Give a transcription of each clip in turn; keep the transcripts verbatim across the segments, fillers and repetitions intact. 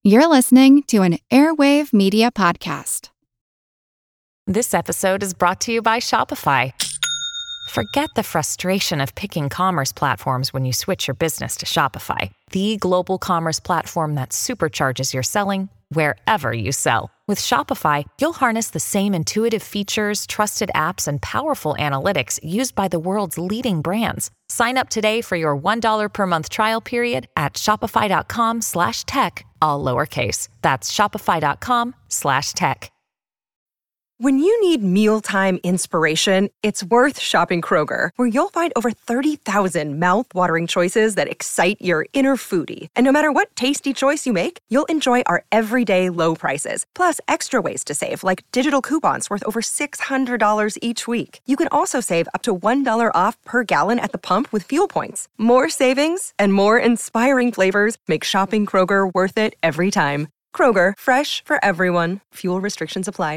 You're listening to an Airwave Media Podcast. This episode is brought to you by Shopify. Forget the frustration of picking commerce platforms when you switch your business to Shopify, the global commerce platform that supercharges your selling wherever you sell. With Shopify, you'll harness the same intuitive features, trusted apps, and powerful analytics used by the world's leading brands. Sign up today for your one dollar per month trial period at shopify.com slash tech, all lowercase. That's shopify.com slash tech. When you need mealtime inspiration, it's worth shopping Kroger, where you'll find over thirty thousand mouth-watering choices that excite your inner foodie. And no matter what tasty choice you make, you'll enjoy our everyday low prices, plus extra ways to save, like digital coupons worth over six hundred dollars each week. You can also save up to one dollar off per gallon at the pump with fuel points. More savings and more inspiring flavors make shopping Kroger worth it every time. Kroger, fresh for everyone. Fuel restrictions apply.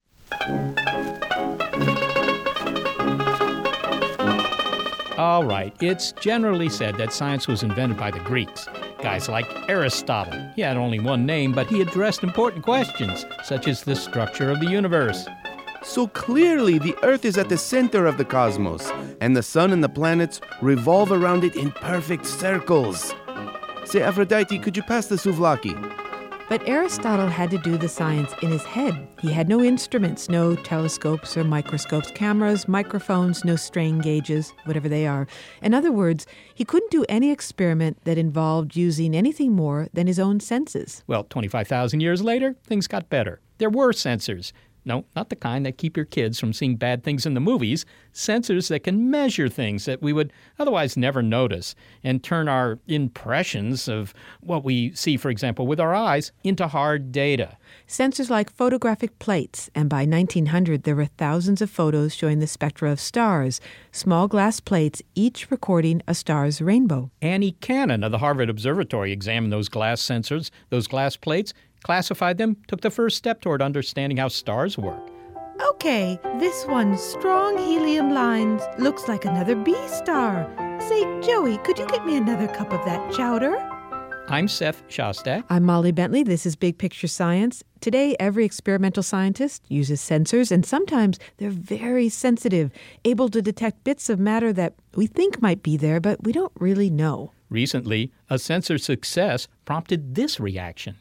All right, it's generally said that science was invented by the Greeks. Guys like Aristotle. He had only one name, but he addressed important questions, such as the structure of the universe. So clearly the Earth is at the center of the cosmos, and the sun and the planets revolve around it in perfect circles. Say, Aphrodite, could you pass the souvlaki? But Aristotle had to do the science in his head. He had no instruments, no telescopes or microscopes, cameras, microphones, no strain gauges, whatever they are. In other words, he couldn't do any experiment that involved using anything more than his own senses. Well, twenty-five thousand years later, things got better. There were sensors. No, not the kind that keep your kids from seeing bad things in the movies. Sensors that can measure things that we would otherwise never notice and turn our impressions of what we see, for example, with our eyes into hard data. Sensors like photographic plates, and by nineteen hundred there were thousands of photos showing the spectra of stars, small glass plates each recording a star's rainbow. Annie Cannon of the Harvard Observatory examined those glass sensors, those glass plates, classified them, took the first step toward understanding how stars work. Okay, this one's strong helium lines. Looks like another B star. Say, Joey, could you get me another cup of that chowder? I'm Seth Shostak. I'm Molly Bentley. This is Big Picture Science. Today, every experimental scientist uses sensors, and sometimes they're very sensitive, able to detect bits of matter that we think might be there, but we don't really know. Recently, a sensor's success prompted this reaction.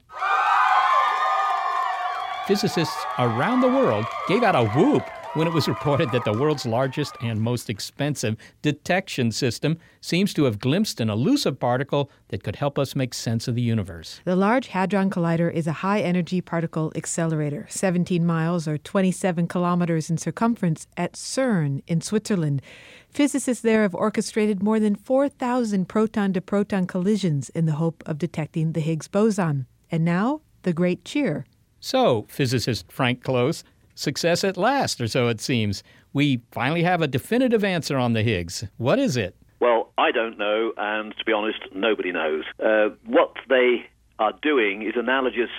Physicists around the world gave out a whoop when it was reported that the world's largest and most expensive detection system seems to have glimpsed an elusive particle that could help us make sense of the universe. The Large Hadron Collider is a high-energy particle accelerator, seventeen miles or twenty-seven kilometers in circumference, at CERN in Switzerland. Physicists there have orchestrated more than four thousand proton-to-proton collisions in the hope of detecting the Higgs boson. And now, the great cheer. So, physicist Frank Close, success at last, or so it seems. We finally have a definitive answer on the Higgs. What is it? Well, I don't know, and to be honest, nobody knows. Uh, what they are doing is analogous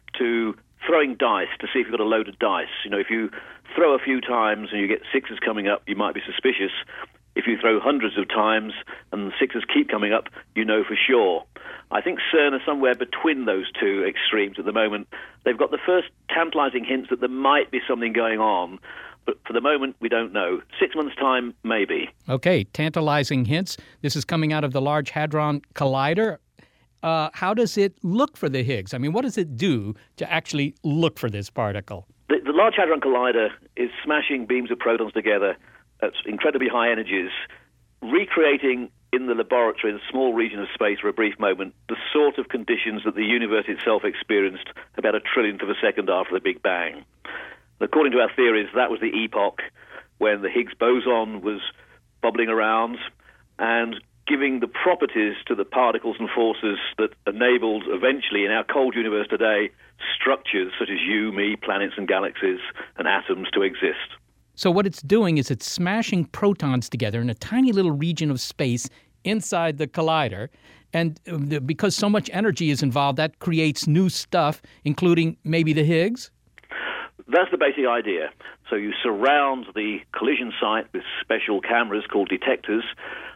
to throwing dice to see if you've got a load of dice. You know, if you throw a few times and you get sixes coming up, you might be suspicious. If you throw hundreds of times and the sixes keep coming up, you know for sure. I think CERN are somewhere between those two extremes at the moment. They've got the first tantalizing hints that there might be something going on, but for the moment, we don't know. Six months' time, maybe. Okay, tantalizing hints. This is coming out of the Large Hadron Collider. Uh, how does it look for the Higgs? I mean, what does it do to actually look for this particle? The, the Large Hadron Collider is smashing beams of protons together at incredibly high energies, recreating in the laboratory, in a small region of space for a brief moment, the sort of conditions that the universe itself experienced about a trillionth of a second after the Big Bang. According to our theories, that was the epoch when the Higgs boson was bubbling around and giving the properties to the particles and forces that enabled eventually in our cold universe today structures such as you, me, planets and galaxies and atoms to exist. So what it's doing is it's smashing protons together in a tiny little region of space inside the collider. And because so much energy is involved, that creates new stuff, including maybe the Higgs? That's the basic idea. So you surround the collision site with special cameras called detectors.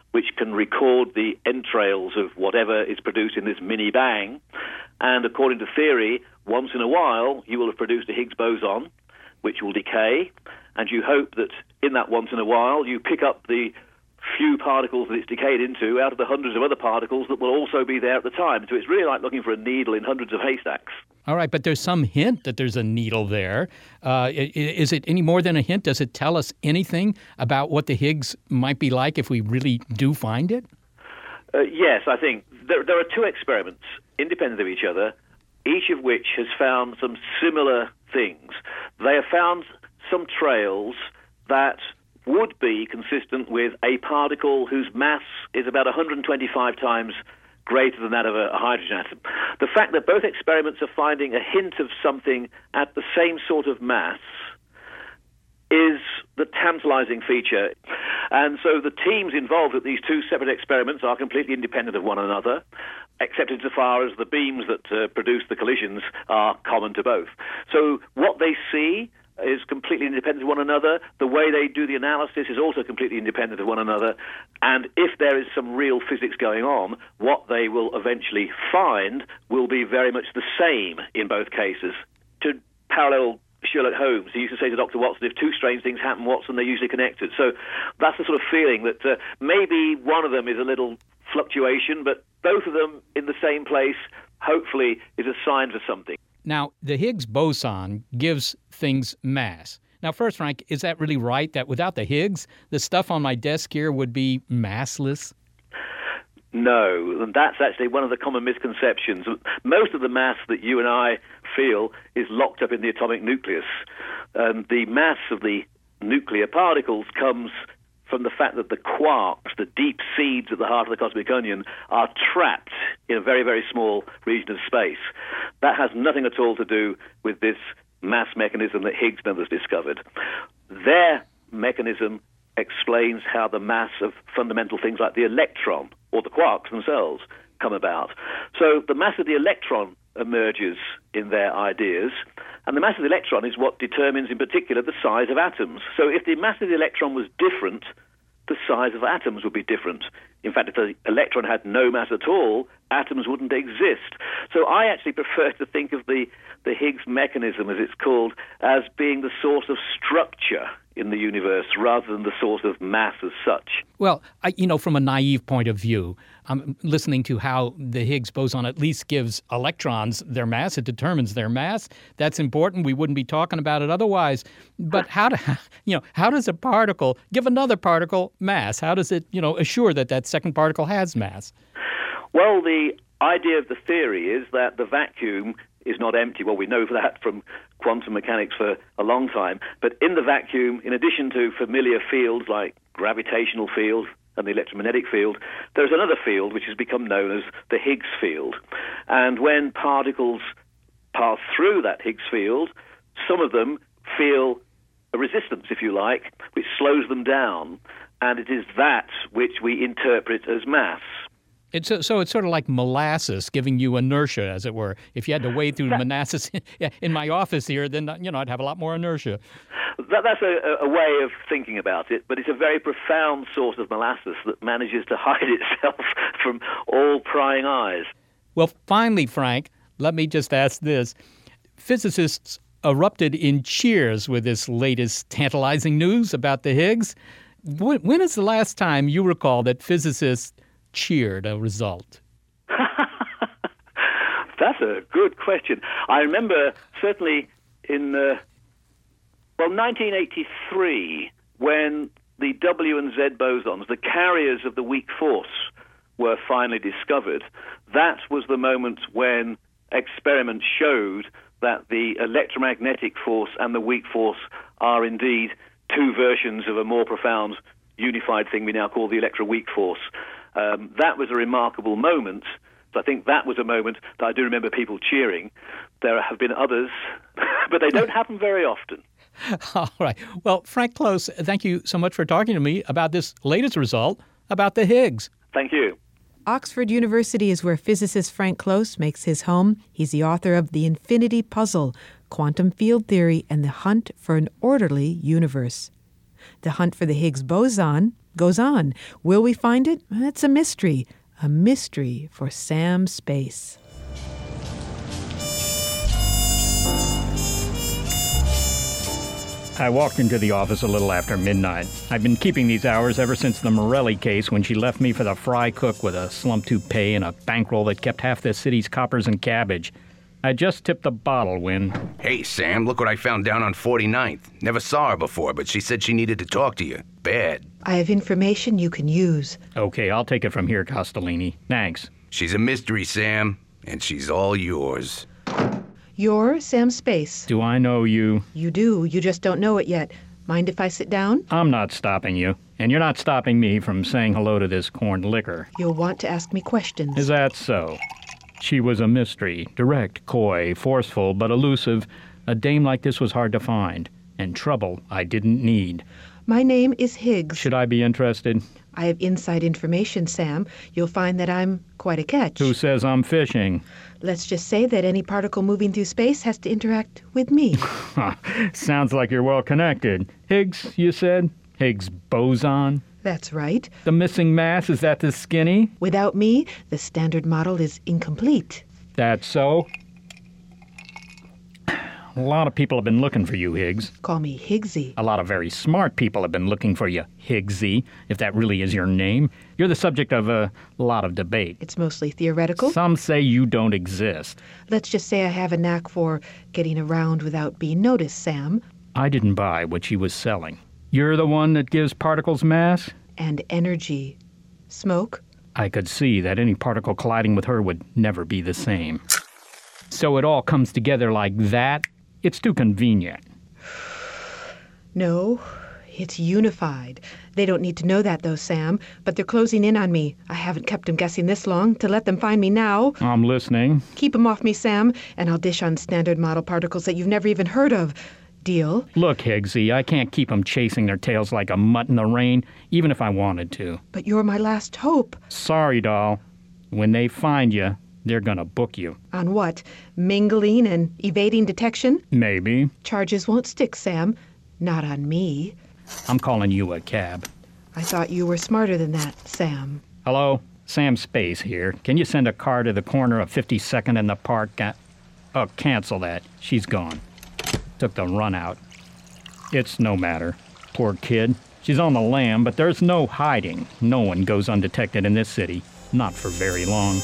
which can record the entrails of whatever is produced in this mini bang. And according to theory, once in a while, you will have produced a Higgs boson, which will decay, and you hope that in that once in a while, you pick up the few particles that it's decayed into out of the hundreds of other particles that will also be there at the time. So it's really like looking for a needle in hundreds of haystacks. All right, but there's some hint that there's a needle there. Uh, is it any more than a hint? Does it tell us anything about what the Higgs might be like if we really do find it? Uh, yes, I think there, there are two experiments independent of each other, each of which has found some similar things. They have found some trails that would be consistent with a particle whose mass is about one hundred twenty-five times greater than that of a, a hydrogen atom. The fact that both experiments are finding a hint of something at the same sort of mass is the tantalizing feature. And so the teams involved at these two separate experiments are completely independent of one another, except insofar as the beams that uh, produce the collisions are common to both. So what they see is completely independent of one another. The way they do the analysis is also completely independent of one another. And if there is some real physics going on, what they will eventually find will be very much the same in both cases. To parallel Sherlock Holmes, he used to say to Doctor Watson, if two strange things happen, Watson, they're usually connected. So that's the sort of feeling that uh, maybe one of them is a little fluctuation, but both of them in the same place, hopefully, is a sign for something. Now, the Higgs boson gives things mass. Now, first, Frank, is that really right, that without the Higgs, the stuff on my desk here would be massless? No, and that's actually one of the common misconceptions. Most of the mass that you and I feel is locked up in the atomic nucleus. Um, the mass of the nuclear particles comes from the fact that the quarks, the deep seeds at the heart of the cosmic onion, are trapped in a very, very small region of space. That has nothing at all to do with this mass mechanism that Higgs has discovered. Their mechanism explains how the mass of fundamental things like the electron or the quarks themselves come about. So the mass of the electron emerges in their ideas, and the mass of the electron is what determines in particular the size of atoms. So if the mass of the electron was different, the size of atoms would be different. In fact, if the electron had no mass at all, atoms wouldn't exist. So I actually prefer to think of the, the Higgs mechanism, as it's called, as being the source of structure in the universe rather than the source of mass as such. Well, I, you know, from a naive point of view, I'm listening to how the Higgs boson at least gives electrons their mass. It determines their mass. That's important. We wouldn't be talking about it otherwise. But how do, you know, how does a particle give another particle mass? How does it, you know, assure that that second particle has mass? Well, the idea of the theory is that the vacuum is not empty. Well, we know that from quantum mechanics for a long time. But in the vacuum, in addition to familiar fields like gravitational field and the electromagnetic field, there's another field which has become known as the Higgs field. And when particles pass through that Higgs field, some of them feel a resistance, if you like, which slows them down. And it is that which we interpret as mass. It's a, so it's sort of like molasses giving you inertia, as it were. If you had to wade through the molasses in my office here, then, you know, I'd have a lot more inertia. That, that's a, a way of thinking about it, but it's a very profound source of molasses that manages to hide itself from all prying eyes. Well, finally, Frank, let me just ask this. Physicists erupted in cheers with this latest tantalizing news about the Higgs. When, when is the last time you recall that physicists cheered a result? That's a good question. I remember certainly in, uh, well, nineteen eighty-three, when the W and Z bosons, the carriers of the weak force, were finally discovered. That was the moment when experiments showed that the electromagnetic force and the weak force are indeed two versions of a more profound unified thing we now call the electroweak force. Um, that was a remarkable moment. So I think that was a moment that I do remember people cheering. There have been others, but they don't happen very often. All right. Well, Frank Close, thank you so much for talking to me about this latest result about the Higgs. Thank you. Oxford University is where physicist Frank Close makes his home. He's the author of The Infinity Puzzle, Quantum Field Theory, and the Hunt for an Orderly Universe. The hunt for the Higgs boson, goes on. Will we find it? It's a mystery. A mystery for Sam Space. I walked into the office a little after midnight. I've been keeping these hours ever since the Morelli case, when she left me for the fry cook with a slump toupee and a bankroll that kept half this city's coppers and cabbage. I just tipped the bottle when... Hey, Sam, look what I found down on forty-ninth. Never saw her before, but she said she needed to talk to you. Bad. I have information you can use. Okay, I'll take it from here, Castellini. Thanks. She's a mystery, Sam, and she's all yours. You're Sam Space. Do I know you? You do. You just don't know it yet. Mind if I sit down? I'm not stopping you. And you're not stopping me from saying hello to this corned liquor. You'll want to ask me questions. Is that so? She was a mystery. Direct, coy, forceful, but elusive. A dame like this was hard to find. And trouble I didn't need. My name is Higgs. Should I be interested? I have inside information, Sam. You'll find that I'm quite a catch. Who says I'm fishing? Let's just say that any particle moving through space has to interact with me. Sounds like you're well connected. Higgs, you said? Higgs boson? That's right. The missing mass, is that the skinny? Without me, the Standard Model is incomplete. That's so? A lot of people have been looking for you, Higgs. Call me Higgsy. A lot of very smart people have been looking for you, Higgsy, if that really is your name. You're the subject of a lot of debate. It's mostly theoretical. Some say you don't exist. Let's just say I have a knack for getting around without being noticed, Sam. I didn't buy what she was selling. You're the one that gives particles mass? And energy. Smoke? I could see that any particle colliding with her would never be the same. So it all comes together like that? It's too convenient. No, it's unified. They don't need to know that, though, Sam. But they're closing in on me. I haven't kept them guessing this long. To let them find me now... I'm listening. Keep them off me, Sam, and I'll dish on Standard Model particles that you've never even heard of. Deal? Look, Higgsy, I can't keep them chasing their tails like a mutt in the rain, even if I wanted to. But you're my last hope. Sorry, doll. When they find you, they're gonna book you. On what? Mingling and evading detection? Maybe. Charges won't stick, Sam. Not on me. I'm calling you a cab. I thought you were smarter than that, Sam. Hello? Sam Space here. Can you send a car to the corner of fifty-second and the park? Ga- oh, cancel that. She's gone. Took the run out. It's no matter. Poor kid. She's on the lam, but there's no hiding. No one goes undetected in this city. Not for very long.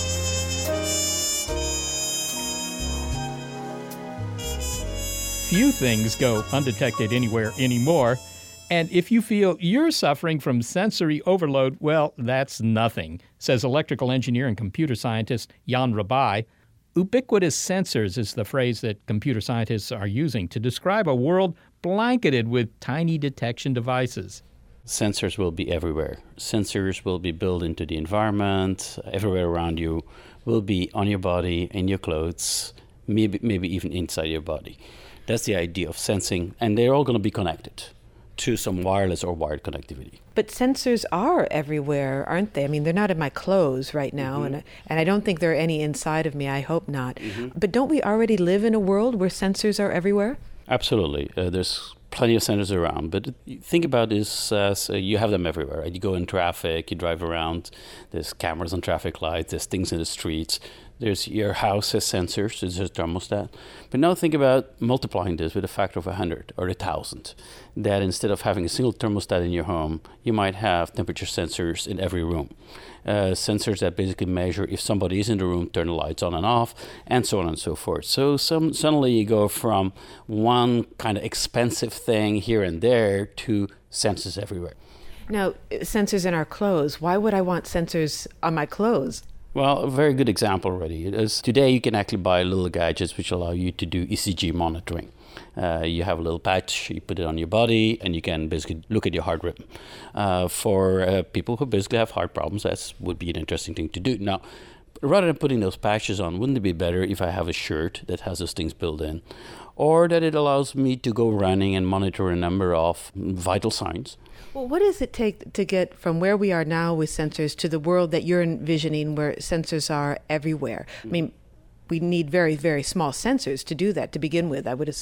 Few things go undetected anywhere anymore. And if you feel you're suffering from sensory overload, well, that's nothing, says electrical engineer and computer scientist Jan Rabai. Ubiquitous sensors is the phrase that computer scientists are using to describe a world blanketed with tiny detection devices. Sensors will be everywhere. Sensors will be built into the environment, everywhere around you, will be on your body, in your clothes, maybe, maybe even inside your body. That's the idea of sensing, and they're all going to be connected to some wireless or wired connectivity. But sensors are everywhere, aren't they? I mean, they're not in my clothes right now, mm-hmm. and, I, and I don't think there are any inside of me. I hope not. Mm-hmm. But don't we already live in a world where sensors are everywhere? Absolutely. Uh, there's plenty of sensors around, but think about this as uh, you have them everywhere. Right? You go in traffic, you drive around, there's cameras on traffic lights, there's things in the streets. There's your house has sensors, there's a thermostat. But now think about multiplying this with a factor of one hundred or one thousand. That instead of having a single thermostat in your home, you might have temperature sensors in every room. Uh, sensors that basically measure if somebody is in the room, turn the lights on and off, and so on and so forth. So some, suddenly you go from one kind of expensive thing here and there to sensors everywhere. Now, sensors in our clothes. Why would I want sensors on my clothes? Well, a very good example already is today you can actually buy little gadgets which allow you to do E C G monitoring. Uh, you have a little patch, you put it on your body, and you can basically look at your heart rhythm. Uh, for uh, people who basically have heart problems, that would be an interesting thing to do. Now, rather than putting those patches on, wouldn't it be better if I have a shirt that has those things built in? Or that it allows me to go running and monitor a number of vital signs. Well, what does it take to get from where we are now with sensors to the world that you're envisioning where sensors are everywhere? I mean, we need very, very small sensors to do that to begin with, I would assume.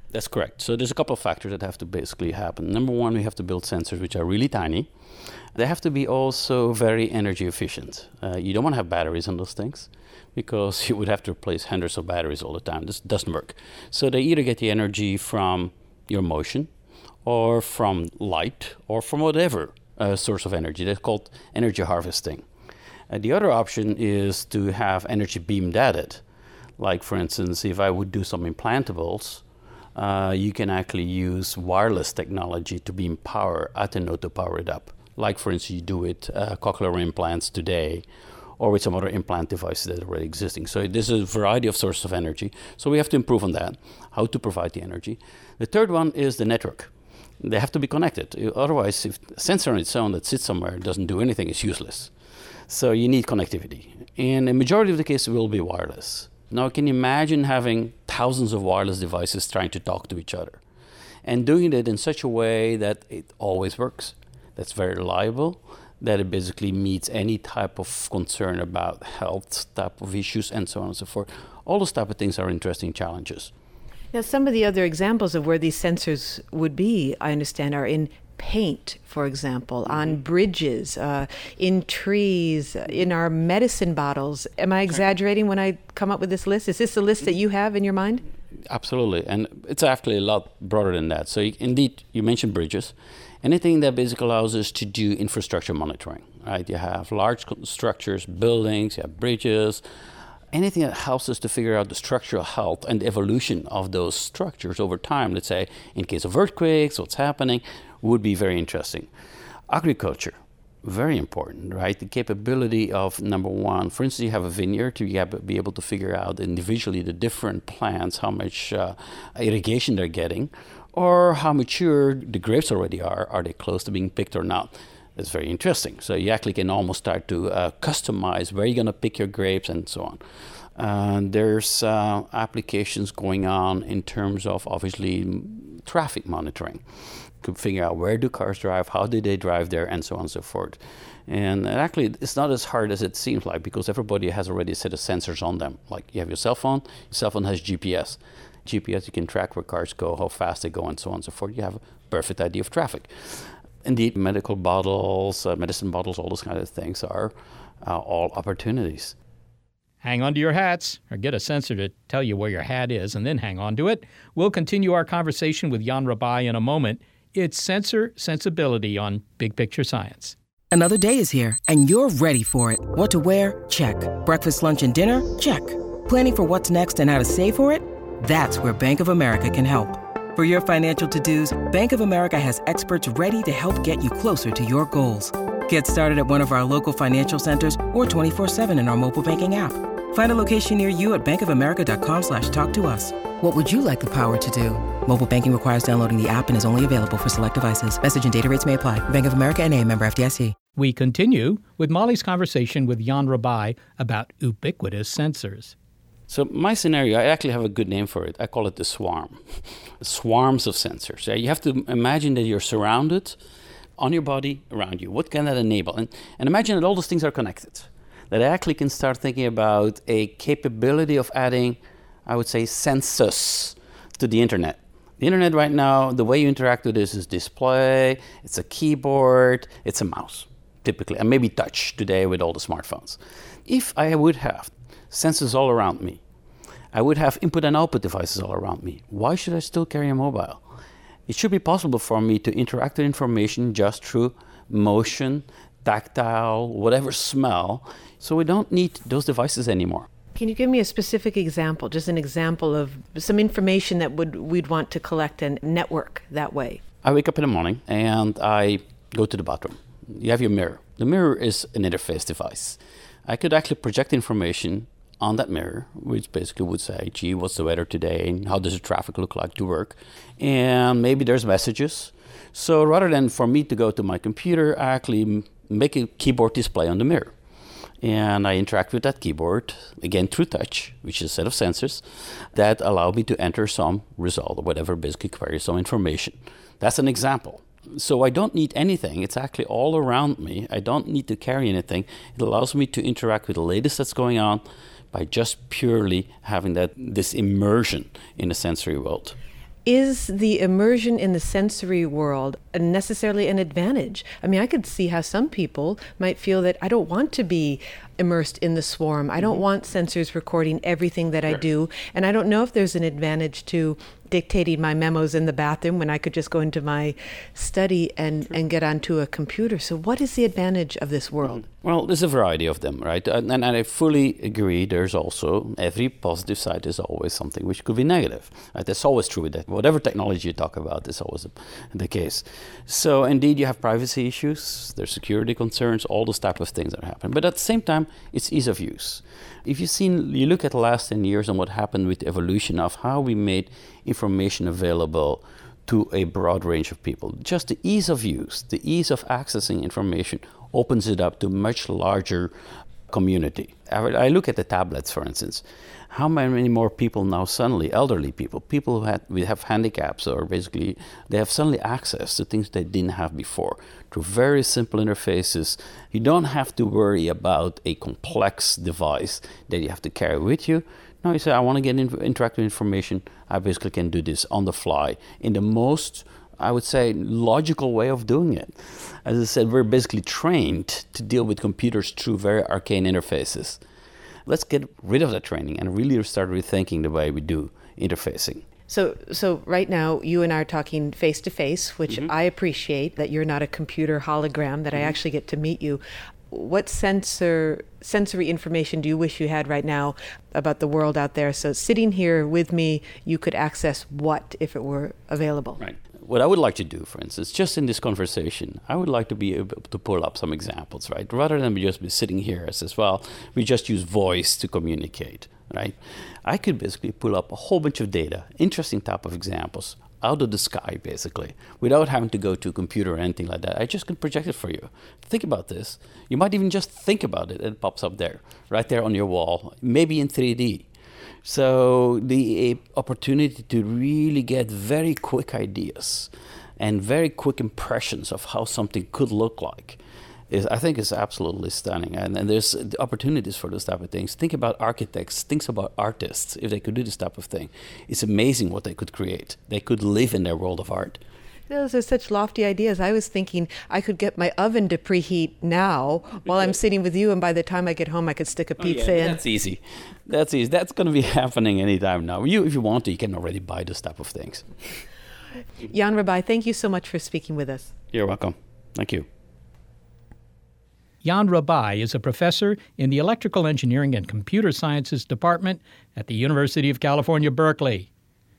That's correct. So there's a couple of factors that have to basically happen. Number one, we have to build sensors which are really tiny. They have to be also very energy efficient. Uh, you don't want to have batteries on those things because you would have to replace hundreds of batteries all the time. This doesn't work. So they either get the energy from your motion or from light or from whatever uh, source of energy. That's called energy harvesting. Uh, the other option is to have energy beamed at it. Like, for instance, if I would do some implantables, uh, you can actually use wireless technology to beam power at the node to power it up. Like, for instance, you do with uh, cochlear implants today, or with some other implant devices that are already existing. So there's a variety of sources of energy. So we have to improve on that, how to provide the energy. The third one is the network. They have to be connected. Otherwise, if a sensor on its own that sits somewhere and doesn't do anything, it's useless. So you need connectivity. And the majority of the cases will be wireless. Now, can you imagine having thousands of wireless devices trying to talk to each other and doing it in such a way that it always works, that's very reliable, that it basically meets any type of concern about health type of issues and so on and so forth. All those type of things are interesting challenges. Now, some of the other examples of where these sensors would be, I understand, are in paint, for example, mm-hmm. on bridges, uh, in trees, in our medicine bottles. Am I exaggerating when I come up with this list? Is this the list that you have in your mind? Absolutely. And it's actually a lot broader than that. So you, indeed, you mentioned bridges. Anything that basically allows us to do infrastructure monitoring, right? You have large structures, buildings, you have bridges, anything that helps us to figure out the structural health and the evolution of those structures over time. Let's say in case of earthquakes, what's happening, would be very interesting. Agriculture, very important, right? The capability of, number one, for instance, you have a vineyard, you have to be able to figure out individually the different plants, how much uh, irrigation they're getting, or how mature the grapes already are. Are they close to being picked or not? That's very interesting. So you actually can almost start to uh, customize where you're going to pick your grapes and so on. Uh, there's uh, applications going on in terms of, obviously, traffic monitoring. To figure out where do cars drive, how do they drive there, and so on and so forth. And actually, it's not as hard as it seems like, because everybody has already a set of sensors on them. Like, you have your cell phone, your cell phone has G P S. G P S, you can track where cars go, how fast they go, and so on and so forth. You have a perfect idea of traffic. Indeed, medical bottles, uh, medicine bottles, all those kind of things are uh, all opportunities. Hang on to your hats, or get a sensor to tell you where your hat is, and then hang on to it. We'll continue our conversation with Jan Rabai in a moment. It's Sensor Sensibility on Big Picture Science. Another day is here, and you're ready for it. What to wear? Check. Breakfast, lunch, and dinner? Check. Planning for what's next and how to save for it? That's where Bank of America can help. For your financial to-dos, Bank of America has experts ready to help get you closer to your goals. Get started at one of our local financial centers or twenty-four seven in our mobile banking app. Find a location near you at bankofamerica.com slash talk to us. What would you like the power to do? Mobile banking requires downloading the app and is only available for select devices. Message and data rates may apply. Bank of America N A, member F D I C. We continue with Molly's conversation with Jan Rabai about ubiquitous sensors. So my scenario, I actually have a good name for it. I call it the swarm. Swarms of sensors. You have to imagine that you're surrounded on your body, around you. What can that enable? And, and imagine that all those things are connected. That I actually can start thinking about a capability of adding, I would say, senses to the internet. The internet right now, the way you interact with this is display, it's a keyboard, it's a mouse, typically, and maybe touch today with all the smartphones. If I would have sensors all around me, I would have input and output devices all around me. Why should I still carry a mobile? It should be possible for me to interact with information just through motion, tactile, whatever smell, so we don't need those devices anymore. Can you give me a specific example, just an example of some information that would we'd want to collect and network that way? I wake up in the morning and I go to the bathroom. You have your mirror. The mirror is an interface device. I could actually project information on that mirror, which basically would say, gee, what's the weather today? How does the traffic look like to work? And maybe there's messages. So rather than for me to go to my computer, I actually make a keyboard display on the mirror. And I interact with that keyboard, again, through touch, which is a set of sensors that allow me to enter some result or whatever, basically query some information. That's an example. So I don't need anything. It's actually all around me. I don't need to carry anything. It allows me to interact with the latest that's going on by just purely having that this immersion in the sensory world. is the immersion in the sensory world necessarily an advantage? I mean, I could see how some people might feel that I don't want to be immersed in the swarm. I don't mm-hmm. want sensors recording everything that sure. I do. And I don't know if there's an advantage to dictating my memos in the bathroom when I could just go into my study and, sure. and get onto a computer. So what is the advantage of this world? Well, there's a variety of them, right? And, and I fully agree. There's also, every positive side is always something which could be negative. Right? That's always true with that. Whatever technology you talk about is always the case. So indeed, you have privacy issues, there's security concerns, all those type of things that happen. But at the same time, it's ease of use. If you've seen, you look at the last ten years and what happened with the evolution of how we made information available to a broad range of people. Just the ease of use, the ease of accessing information opens it up to a much larger community. I look at the tablets, for instance. How many more people now suddenly, elderly people, people who had, we have handicaps, or basically they have suddenly access to things they didn't have before through very simple interfaces. You don't have to worry about a complex device that you have to carry with you. No, you say, I want to get in, interactive information. I basically can do this on the fly in the most, I would say, logical way of doing it. As I said, we're basically trained to deal with computers through very arcane interfaces. Let's get rid of that training and really start rethinking the way we do interfacing. So so right now, you and I are talking face-to-face, which mm-hmm. I appreciate, that you're not a computer hologram, that mm-hmm. I actually get to meet you. What sensor, sensory information do you wish you had right now about the world out there? So sitting here with me, you could access what if it were available? Right. What I would like to do, for instance, just in this conversation, I would like to be able to pull up some examples, right? Rather than just be sitting here as, as well, we just use voice to communicate, right? I could basically pull up a whole bunch of data, interesting type of examples, out of the sky, basically, without having to go to a computer or anything like that. I just can project it for you. Think about this. You might even just think about it, and it pops up there, right there on your wall, maybe in three D. So the opportunity to really get very quick ideas and very quick impressions of how something could look like is, I think, is absolutely stunning. And, and there's opportunities for those type of things. Think about architects, think about artists, if they could do this type of thing. It's amazing what they could create. They could live in their world of art. Those are such lofty ideas. I was thinking I could get my oven to preheat now while I'm sitting with you, and by the time I get home, I could stick a pizza oh, yeah, in. That's easy. That's easy. That's going to be happening anytime now. You, if you want to, you can already buy this type of things. Jan Rabai, thank you so much for speaking with us. You're welcome. Thank you. Jan Rabai is a professor in the Electrical Engineering and Computer Sciences Department at the University of California, Berkeley.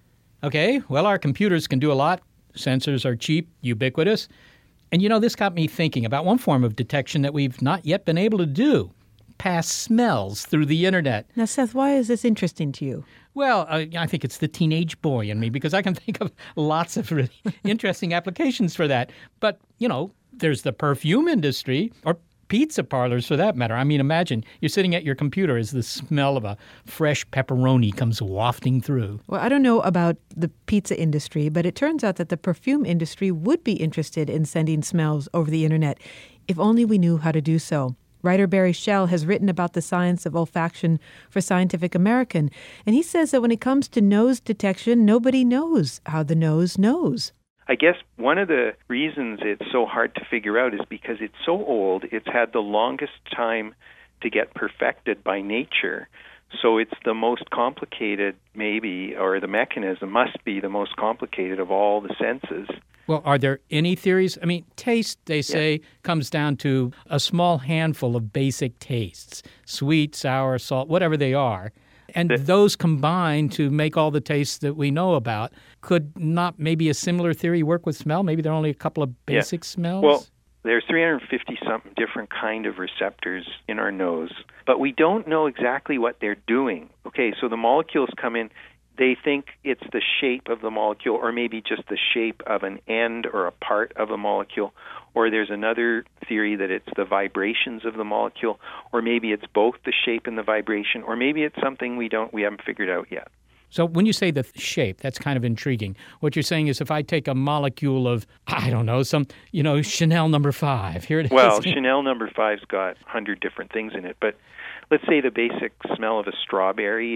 Okay, well, our computers can do a lot. Sensors are cheap, ubiquitous. And, you know, this got me thinking about one form of detection that we've not yet been able to do, pass smells through the Internet. Now, Seth, why is this interesting to you? Well, uh, I think it's the teenage boy in me, because I can think of lots of really interesting applications for that. But, you know, there's the perfume industry, or pizza parlors for that matter. I mean, imagine you're sitting at your computer as the smell of a fresh pepperoni comes wafting through. Well, I don't know about the pizza industry, but it turns out that the perfume industry would be interested in sending smells over the Internet if only we knew how to do so. Writer Barry Shell has written about the science of olfaction for Scientific American, and he says that when it comes to nose detection, nobody knows how the nose knows. I guess one of the reasons it's so hard to figure out is because it's so old, it's had the longest time to get perfected by nature. So it's the most complicated, maybe, or the mechanism must be the most complicated of all the senses. Well, are there any theories? I mean, taste, they say, yeah. comes down to a small handful of basic tastes, sweet, sour, salt, whatever they are. And the, those combine to make all the tastes that we know about. Could not maybe a similar theory work with smell? Maybe there are only a couple of basic yeah. smells? Well, there's three hundred fifty-something different kind of receptors in our nose, but we don't know exactly what they're doing. Okay, so the molecules come in. They think it's the shape of the molecule, or maybe just the shape of an end or a part of a molecule. Or there's another theory that it's the vibrations of the molecule, or maybe it's both the shape and the vibration, or maybe it's something we don't we haven't figured out yet. So when you say the shape, that's kind of intriguing. What you're saying is if I take a molecule of, I don't know, some, you know, Chanel number five, here it well, is. Well, Chanel number five's got one hundred different things in it, but let's say the basic smell of a strawberry is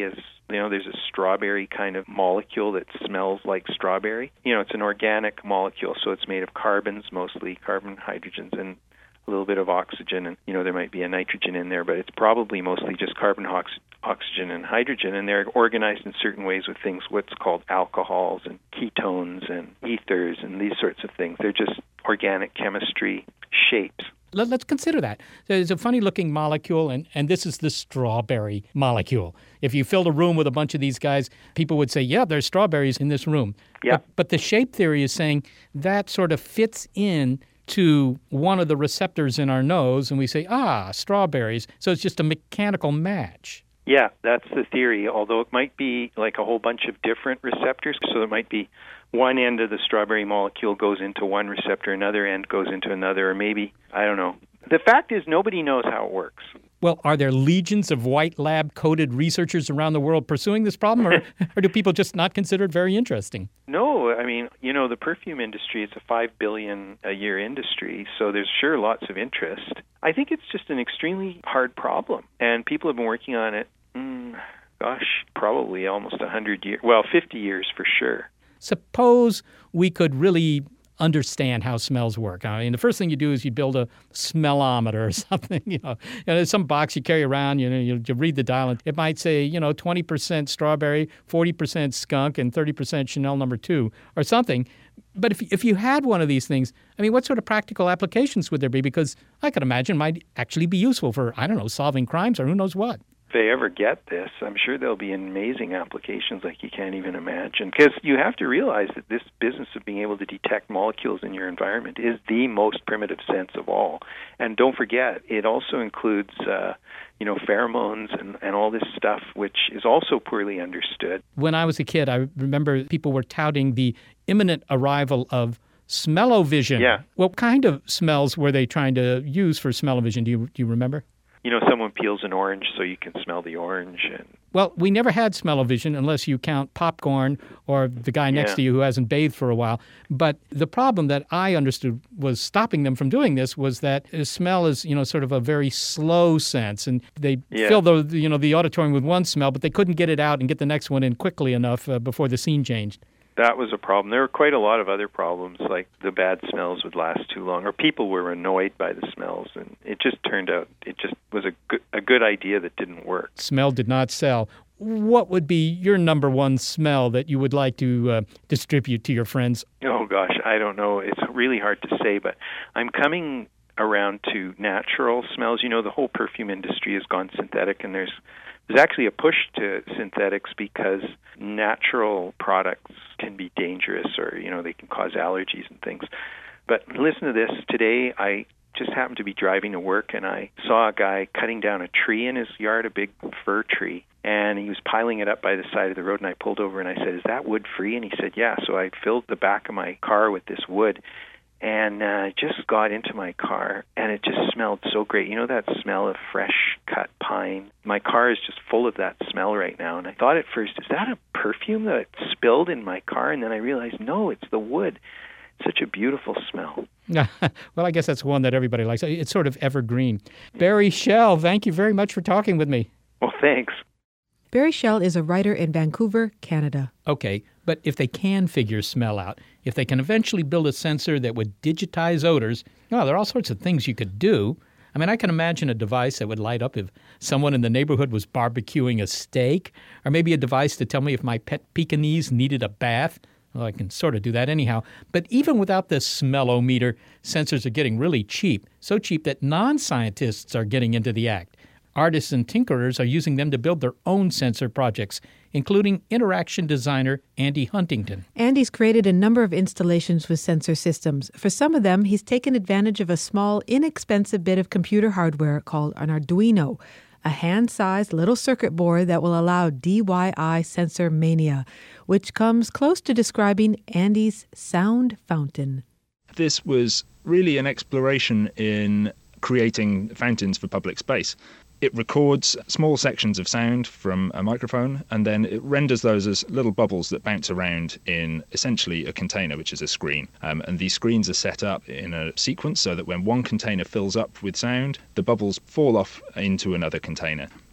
You know, there's a strawberry kind of molecule that smells like strawberry. You know, it's an organic molecule, so it's made of carbons, mostly carbon, hydrogens, and a little bit of oxygen. And, you know, there might be a nitrogen in there, but it's probably mostly just carbon, ox- oxygen, and hydrogen. And they're organized in certain ways with things, what's called alcohols and ketones and ethers and these sorts of things. They're just organic chemistry shapes. Let's consider that. It's a funny-looking molecule, and, and this is the strawberry molecule. If you filled a room with a bunch of these guys, people would say, yeah, there's strawberries in this room. Yeah. But, but the shape theory is saying that sort of fits in to one of the receptors in our nose, and we say, ah, strawberries. So it's just a mechanical match. Yeah, that's the theory, although it might be like a whole bunch of different receptors. So it might be one end of the strawberry molecule goes into one receptor, another end goes into another, or maybe, I don't know. The fact is nobody knows how it works. Well, are there legions of white lab-coated researchers around the world pursuing this problem, or, or do people just not consider it very interesting? No, I mean, you know, the perfume industry is a five billion dollars a year industry, so there's sure lots of interest. I think it's just an extremely hard problem, and people have been working on it, mm, gosh, probably almost one hundred years, well, fifty years for sure. Suppose we could really understand how smells work. I mean, the first thing you do is you build a smellometer or something. You know, and there's some box you carry around. You know, you, you read the dial, and it might say, you know, twenty percent strawberry, forty percent skunk, and thirty percent Chanel Number Two, or something. But if if you had one of these things, I mean, what sort of practical applications would there be? Because I could imagine it might actually be useful for, I don't know, solving crimes or who knows what. If they ever get this, I'm sure there'll be amazing applications like you can't even imagine. Because you have to realize that this business of being able to detect molecules in your environment is the most primitive sense of all. And don't forget, it also includes, uh, you know, pheromones and, and all this stuff, which is also poorly understood. When I was a kid, I remember people were touting the imminent arrival of smell-o-vision. Yeah. What kind of smells were they trying to use for smell-o-vision? Do you, do you remember? You know, someone peels an orange so you can smell the orange. And well, we never had smell-o-vision unless you count popcorn or the guy next yeah. to you who hasn't bathed for a while. But the problem that I understood was stopping them from doing this was that smell is, you know, sort of a very slow sense. And they yeah. fill the, you know, the auditorium with one smell, but they couldn't get it out and get the next one in quickly enough uh, before the scene changed. That was a problem. There were quite a lot of other problems, like the bad smells would last too long, or people were annoyed by the smells, and it just turned out it just was a good, a good idea that didn't work. Smell did not sell. What would be your number one smell that you would like to uh, distribute to your friends? Oh, gosh, I don't know. It's really hard to say, but I'm coming around to natural smells. You know, the whole perfume industry has gone synthetic, and there's There's actually a push to synthetics because natural products can be dangerous, or, you know, they can cause allergies and things. But listen to this. Today, I just happened to be driving to work, and I saw a guy cutting down a tree in his yard, a big fir tree, and he was piling it up by the side of the road, and I pulled over and I said, "Is that wood free?" And he said, "Yeah." So I filled the back of my car with this wood, and uh, just got into my car, and it just smelled so great. You know that smell of fresh cut pine? My car is just full of that smell right now, and I thought at first, is that a perfume that spilled in my car? And then I realized, no, it's the wood. It's such a beautiful smell. Well, I guess that's one that everybody likes. It's sort of evergreen. Barry Schell, thank you very much for talking with me. Well, thanks. Barry Schell is a writer in Vancouver, Canada. Okay, but if they can figure smell out, if they can eventually build a sensor that would digitize odors, well, there are all sorts of things you could do. I mean, I can imagine a device that would light up if someone in the neighborhood was barbecuing a steak, or maybe a device to tell me if my pet Pekingese needed a bath. Well, I can sort of do that anyhow. But even without this smell-o-meter, sensors are getting really cheap, so cheap that non-scientists are getting into the act. Artists and tinkerers are using them to build their own sensor projects, including interaction designer Andy Huntington. Andy's created a number of installations with sensor systems. For some of them, he's taken advantage of a small, inexpensive bit of computer hardware called an Arduino, a hand-sized little circuit board that will allow D I Y sensor mania, which comes close to describing Andy's sound fountain. This was really an exploration in creating fountains for public space. It records small sections of sound from a microphone, and then it renders those as little bubbles that bounce around in essentially a container, which is a screen. Um, and these screens are set up in a sequence so that when one container fills up with sound, the bubbles fall off into another container.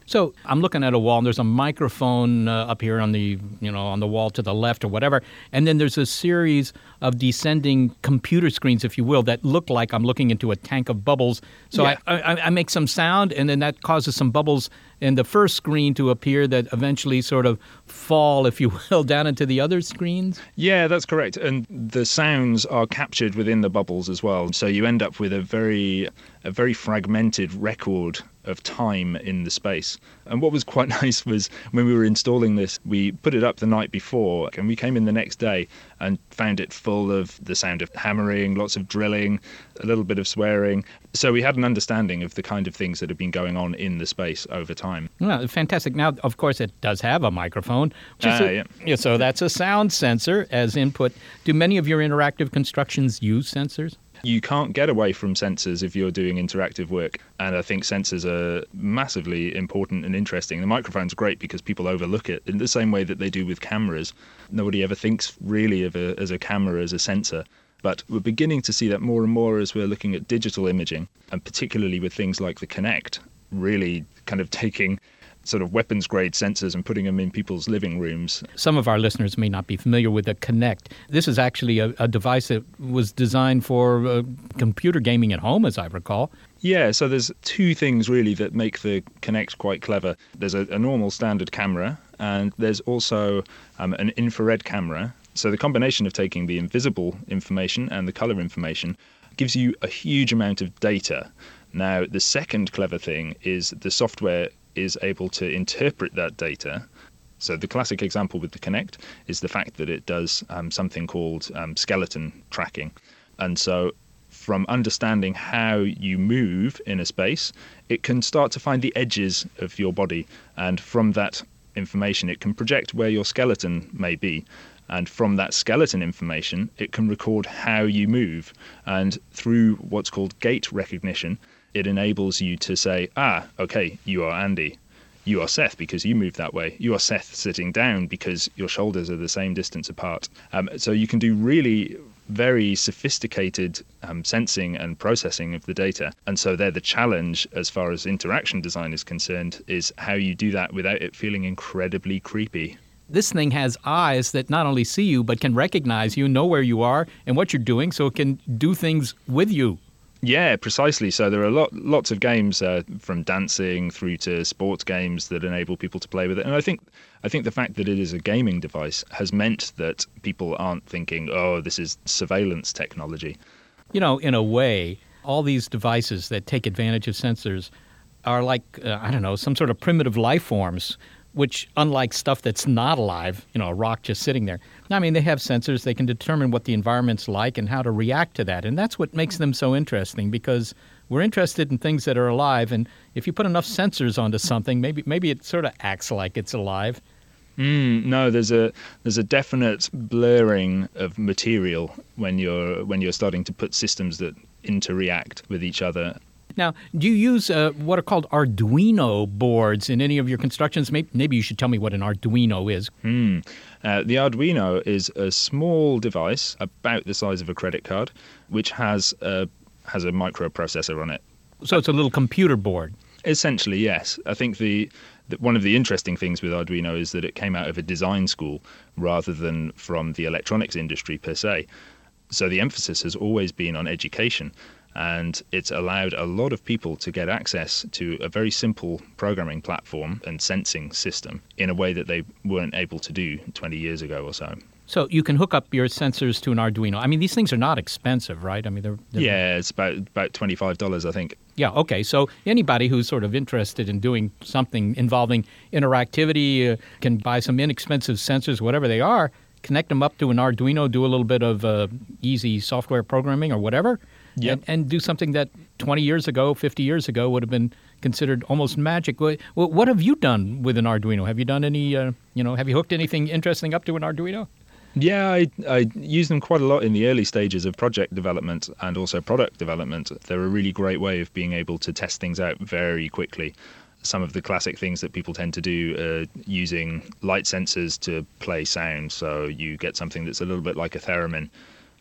So I'm looking at a wall, and there's a microphone uh, up here on the, you know, on the wall to the left or whatever, and then there's a series of descending computer screens, if you will, that look like I'm looking into a tank of bubbles. So yeah. I, I, I make some sound, and then that causes some bubbles in the first screen to appear that eventually sort of fall, if you will, down into the other screens? Yeah, that's correct. And the sounds are captured within the bubbles as well. So you end up with a very, a very fragmented record of time in the space. And what was quite nice was when we were installing this, we put it up the night before, and we came in the next day and found it full of the sound of hammering, lots of drilling, a little bit of swearing. So we had an understanding of the kind of things that have been going on in the space over time. Well, fantastic. Now, of course, it does have a microphone. Ah, a, yeah. yeah. So that's a sound sensor as input. Do many of your interactive constructions use sensors? You can't get away from sensors if you're doing interactive work, and I think sensors are massively important and interesting. The microphone's great because people overlook it in the same way that they do with cameras. Nobody ever thinks really of a, as a camera as a sensor, but we're beginning to see that more and more as we're looking at digital imaging, and particularly with things like the Kinect, really kind of taking sort of weapons-grade sensors and putting them in people's living rooms. Some of our listeners may not be familiar with the Kinect. This is actually a, a device that was designed for uh, computer gaming at home, as I recall. Yeah, so there's two things really that make the Kinect quite clever. There's a, a normal standard camera, and there's also um, an infrared camera. So the combination of taking the invisible information and the color information gives you a huge amount of data. Now, the second clever thing is the software is able to interpret that data. So the classic example with the Kinect is the fact that it does um, something called um, skeleton tracking. And so from understanding how you move in a space, it can start to find the edges of your body. And from that information, it can project where your skeleton may be. And from that skeleton information, it can record how you move. And through what's called gait recognition, it enables you to say, ah, okay, you are Andy. You are Seth because you move that way. You are Seth sitting down because your shoulders are the same distance apart. Um, so you can do really very sophisticated um, sensing and processing of the data. And so there the challenge as far as interaction design is concerned is how you do that without it feeling incredibly creepy. This thing has eyes that not only see you, but can recognize you, know where you are and what you're doing, so it can do things with you. Yeah, precisely. So there are lot, lots of games uh, from dancing through to sports games that enable people to play with it. And I think I think the fact that it is a gaming device has meant that people aren't thinking, oh, this is surveillance technology. You know, in a way, all these devices that take advantage of sensors are like, uh, I don't know, some sort of primitive life forms, which, unlike stuff that's not alive, you know, a rock just sitting there, I mean, they have sensors. They can determine what the environment's like and how to react to that. And that's what makes them so interesting, because we're interested in things that are alive. And if you put enough sensors onto something, maybe maybe it sort of acts like it's alive. Mm, no, there's a there's a definite blurring of material when you're when you're starting to put systems that interact with each other. Now, do you use uh, what are called Arduino boards in any of your constructions? Maybe, maybe you should tell me what an Arduino is. Mm. Uh, the Arduino is a small device about the size of a credit card, which has a, has a microprocessor on it. So it's a little computer board? Essentially, yes. I think the, the one of the interesting things with Arduino is that it came out of a design school rather than from the electronics industry per se. So the emphasis has always been on education. And it's allowed a lot of people to get access to a very simple programming platform and sensing system in a way that they weren't able to do twenty years ago or so. So you can hook up your sensors to an Arduino. I mean, these things are not expensive, right? I mean, they're, they're yeah, it's about about twenty-five dollars, I think. Yeah, okay. So anybody who's sort of interested in doing something involving interactivity uh, can buy some inexpensive sensors, whatever they are, connect them up to an Arduino, do a little bit of uh, easy software programming or whatever. Yep. And, and do something that twenty years ago, fifty years ago would have been considered almost magic. What, what have you done with an Arduino? Have you done any, uh, you know, have you hooked anything interesting up to an Arduino? Yeah, I, I use them quite a lot in the early stages of project development and also product development. They're a really great way of being able to test things out very quickly. Some of the classic things that people tend to do are using light sensors to play sound. So you get something that's a little bit like a theremin.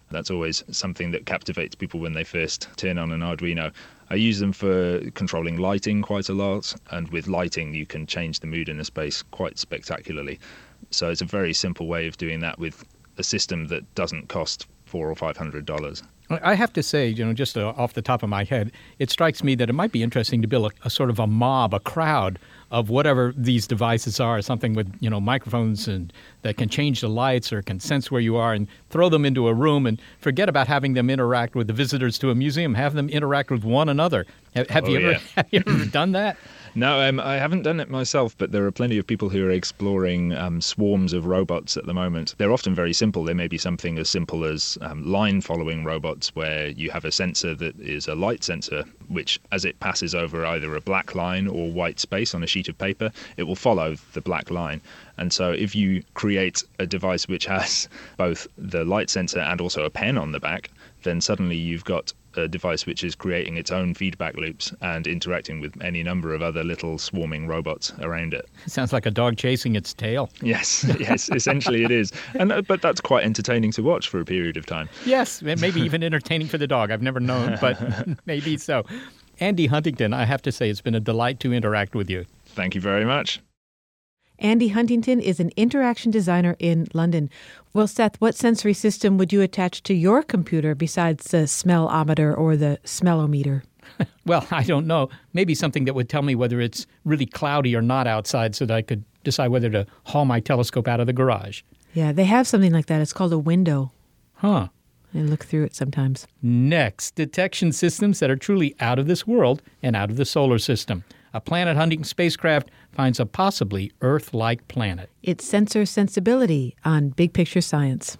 That's always something that captivates people when they first turn on an Arduino. I use them for controlling lighting quite a lot, and with lighting you can change the mood in a space quite spectacularly. So it's a very simple way of doing that with a system that doesn't cost four or five hundred dollars. I have to say, you know, just uh, off the top of my head, it strikes me that it might be interesting to build a, a sort of a mob, a crowd of whatever these devices are, something with, you know, microphones and that can change the lights or can sense where you are, and throw them into a room and forget about having them interact with the visitors to a museum. Have them interact with one another. Have, have, oh, you, ever, yeah. have you ever done that? No, um, I haven't done it myself, but there are plenty of people who are exploring um, swarms of robots at the moment. They're often very simple. There may be something as simple as um, line-following robots, where you have a sensor that is a light sensor, which, as it passes over either a black line or white space on a sheet of paper, it will follow the black line. And so if you create a device which has both the light sensor and also a pen on the back, then suddenly you've got a device which is creating its own feedback loops and interacting with any number of other little swarming robots around it. It sounds like a dog chasing its tail. Yes, yes, essentially it is. And uh, but that's quite entertaining to watch for a period of time. Yes, maybe even entertaining for the dog. I've never known, but maybe so. Andy Huntington, I have to say it's been a delight to interact with you. Thank you very much. Andy Huntington is an interaction designer in London. Well, Seth, what sensory system would you attach to your computer besides the smellometer or the smellometer? Well, I don't know. Maybe something that would tell me whether it's really cloudy or not outside so that I could decide whether to haul my telescope out of the garage. Yeah, they have something like that. It's called a window. Huh. I look through it sometimes. Next, detection systems that are truly out of this world and out of the solar system. A planet-hunting spacecraft finds a possibly Earth-like planet. It's Sensor Sensibility on Big Picture Science.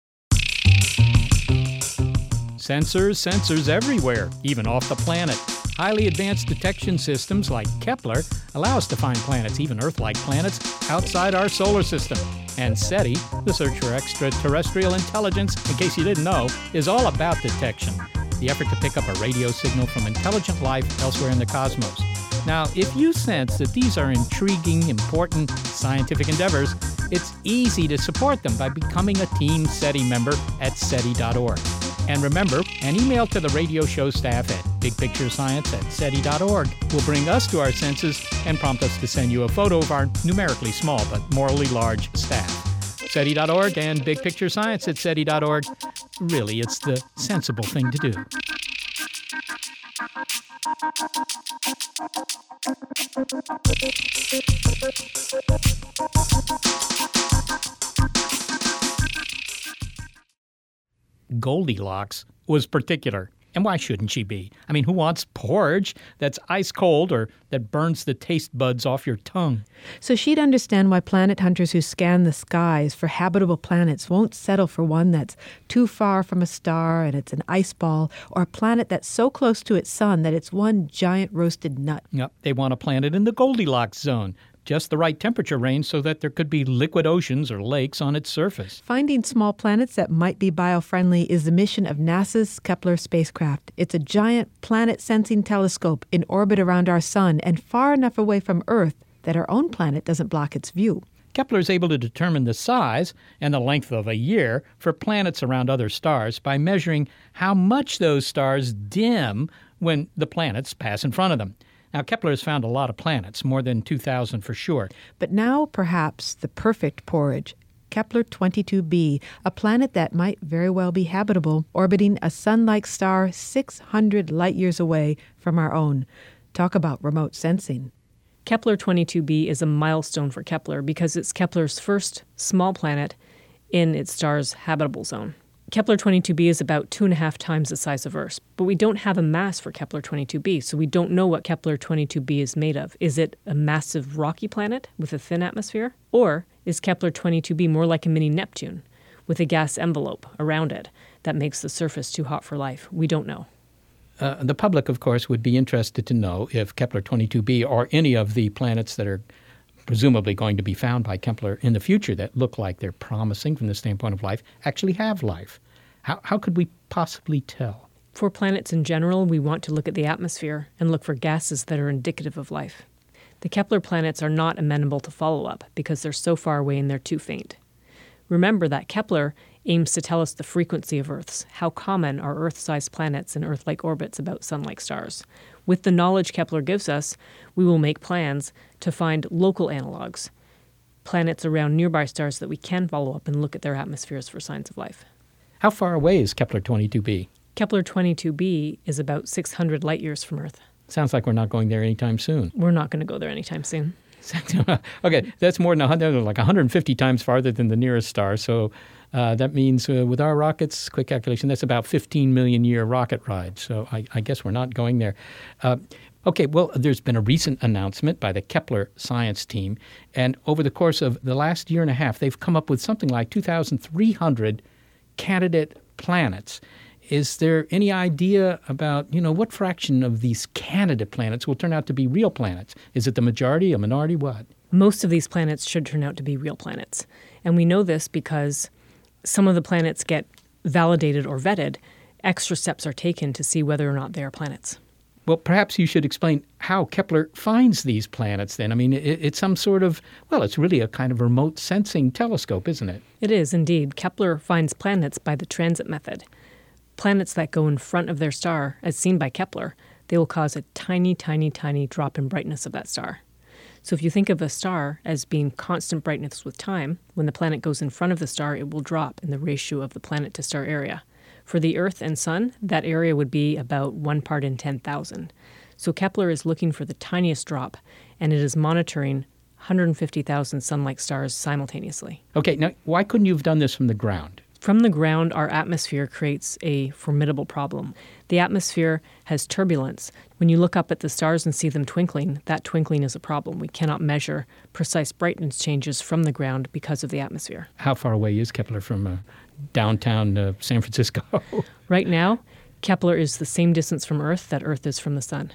Sensors, sensors everywhere, even off the planet. Highly advanced detection systems like Kepler allow us to find planets, even Earth-like planets, outside our solar system. And SETI, the search for extraterrestrial intelligence, in case you didn't know, is all about detection, the effort to pick up a radio signal from intelligent life elsewhere in the cosmos. Now, if you sense that these are intriguing, important scientific endeavors, it's easy to support them by becoming a Team SETI member at SETI dot org. And remember, an email to the radio show staff at bigpicturescience at SETI dot org will bring us to our senses and prompt us to send you a photo of our numerically small but morally large staff. SETI dot org and Big Picture Science at SETI dot org. Really, it's the sensible thing to do. Goldilocks was particular. And why shouldn't she be? I mean, who wants porridge that's ice cold or that burns the taste buds off your tongue? So she'd understand why planet hunters who scan the skies for habitable planets won't settle for one that's too far from a star and it's an ice ball, or a planet that's so close to its sun that it's one giant roasted nut. Yep, they want a planet in the Goldilocks zone. Just the right temperature range so that there could be liquid oceans or lakes on its surface. Finding small planets that might be biofriendly is the mission of NASA's Kepler spacecraft. It's a giant planet-sensing telescope in orbit around our sun and far enough away from Earth that our own planet doesn't block its view. Kepler is able to determine the size and the length of a year for planets around other stars by measuring how much those stars dim when the planets pass in front of them. Now, Kepler has found a lot of planets, more than two thousand for sure. But now, perhaps, the perfect porridge, Kepler twenty-two b, a planet that might very well be habitable, orbiting a sun-like star six hundred light-years away from our own. Talk about remote sensing. Kepler twenty-two b is a milestone for Kepler because it's Kepler's first small planet in its star's habitable zone. Kepler twenty-two b is about two and a half times the size of Earth, but we don't have a mass for Kepler twenty-two b, so we don't know what Kepler twenty-two b is made of. Is it a massive rocky planet with a thin atmosphere? Or is Kepler twenty-two b more like a mini Neptune with a gas envelope around it that makes the surface too hot for life? We don't know. Uh, the public, of course, would be interested to know if Kepler twenty-two b or any of the planets that are presumably going to be found by Kepler in the future that look like they're promising from the standpoint of life, actually have life. How, how could we possibly tell? For planets in general, we want to look at the atmosphere and look for gases that are indicative of life. The Kepler planets are not amenable to follow-up because they're so far away and they're too faint. Remember that Kepler aims to tell us the frequency of Earths, how common are Earth-sized planets in Earth-like orbits about sun-like stars. With the knowledge Kepler gives us, we will make plans to find local analogs, planets around nearby stars that we can follow up and look at their atmospheres for signs of life. How far away is Kepler twenty-two b? Kepler twenty-two b is about six hundred light years from Earth. Sounds like we're not going there anytime soon. We're not going to go there anytime soon. Okay, that's more than one hundred, like one hundred fifty times farther than the nearest star. So uh, that means uh, with our rockets, quick calculation, that's about fifteen million year rocket ride. So I, I guess we're not going there. Uh, okay, well, there's been a recent announcement by the Kepler science team. And over the course of the last year and a half, they've come up with something like two thousand three hundred candidate planets. Is there any idea about, you know, what fraction of these candidate planets will turn out to be real planets? Is it the majority, a minority, what? Most of these planets should turn out to be real planets. And we know this because some of the planets get validated or vetted. Extra steps are taken to see whether or not they are planets. Well, perhaps you should explain how Kepler finds these planets then. I mean, it, it's some sort of, well, it's really a kind of remote sensing telescope, isn't it? It is, indeed. Kepler finds planets by the transit method. Planets that go in front of their star, as seen by Kepler, they will cause a tiny, tiny, tiny drop in brightness of that star. So if you think of a star as being constant brightness with time, when the planet goes in front of the star, it will drop in the ratio of the planet to star area. For the Earth and Sun, that area would be about one part in ten thousand. So Kepler is looking for the tiniest drop, and it is monitoring one hundred fifty thousand sun-like stars simultaneously. Okay, now why couldn't you have done this from the ground? From the ground, our atmosphere creates a formidable problem. The atmosphere has turbulence. When you look up at the stars and see them twinkling, that twinkling is a problem. We cannot measure precise brightness changes from the ground because of the atmosphere. How far away is Kepler from uh, downtown uh, San Francisco? Right now, Kepler is the same distance from Earth that Earth is from the sun.